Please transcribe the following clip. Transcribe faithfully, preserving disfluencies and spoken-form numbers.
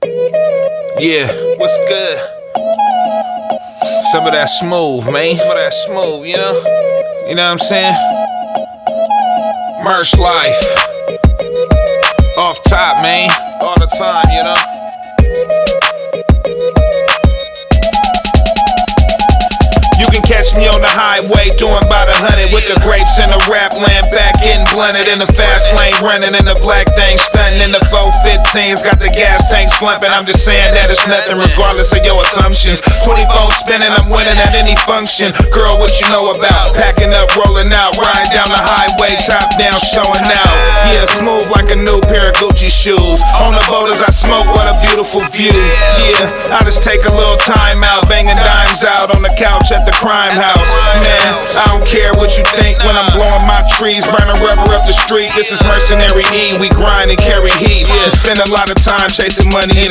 Yeah, what's good? Some of that smooth, man. Some of that smooth, you know? You know what I'm saying? Merch life. Off top, man. All the time, you know? You can catch me on the highway doing about a hundred with the grapes in the rap land, back getting blunted in the fast lane, running in the black thing, stunting in the four fifteens, got the gas tank slumping. I'm just saying that it's nothing regardless of your assumptions. twenty-four spinning, I'm winning at any function. Girl, what you know about packing up, rolling out, riding down the highway, top down, showing out. Yeah, smooth like a new pair of Gucci shoes. On the boat as I smoke, what a beautiful view. Yeah, I just take a little time out, banging dimes out on the couch at the crime house. Man, I don't care what you think when I'm blowing my trees, burning rubber up the street. This is Mercenary E, we grind and carry heat. Yeah, spend a lot of time chasing money in